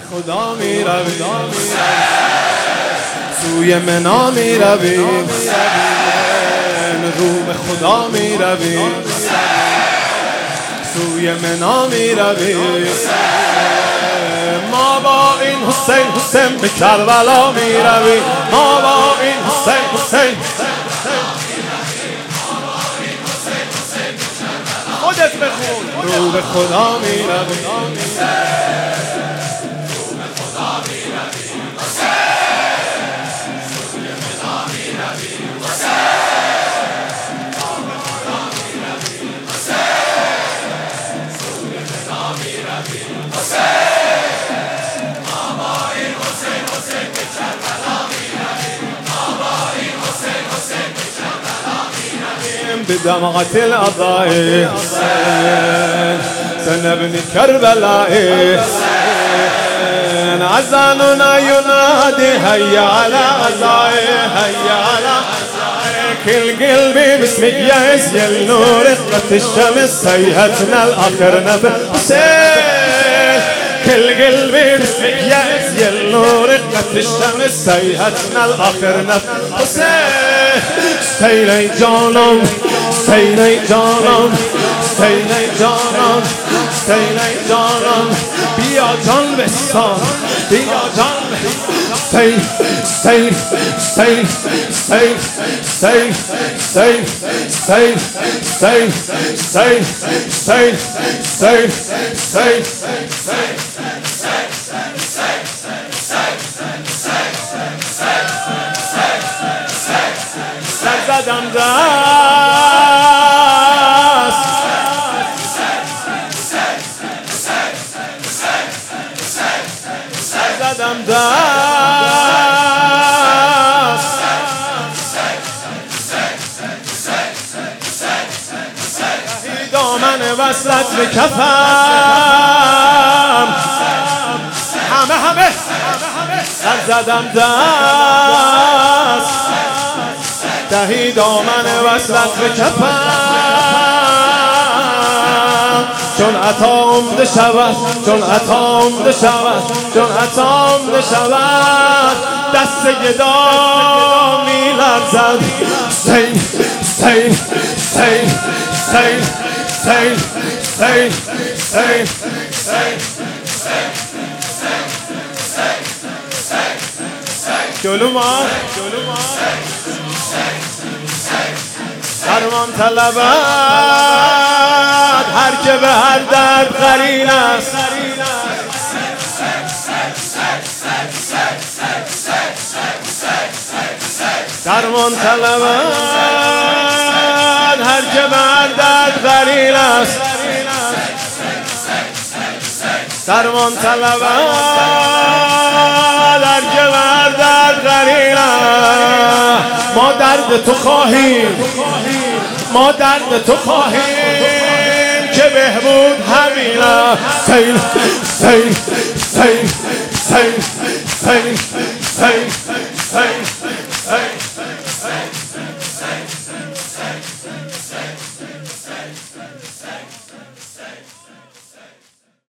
خدا می رویم، سوی منا می رویم، رو به خدا می رویم، سوی منا می رویم. ما با این حسین به کربلا می رویم، ما با این حسین خودت بخون. رو به خدا می رویم، بدمعة الأضاء سنبني كربلاء. أذاننا ينادي هيا على عزائي، هيا على كل قلبي باسمك يا يزيل نور قطر الشمس سيهتنا الآخر نفس. كل قلبي باسمك يا يزيل نور قطر الشمس سيهتنا الآخر نفس. سیلی جانم، سیلی جانم، سیلی جانم، سیلی جانم، بیا جان بستان، بیا جان سیل سیل سیل سیل سیل سیل سیل سیل سیل سیل سیل سیل زدم دست زدم دست دامن وصلت به کفم، همه زدم دست دهی دامن وصلت به کفم. چون عطا عمده شود، چون عطا عمده شود، چون عطا عمده شود، دست گدا می لرزد. سیل سیل سیل سیل سیل سیل سیل جلو ما درمان طلبد هر که به هر درد قرین است. درمان طلبد هر که به هر درد قرین است. درمان طلبد هر که به هر درد قرین است. ما درد تو خواهیم، ما درد تو خواهیم که بهبود همین است. سیل سیل سیل سیل سیل سیل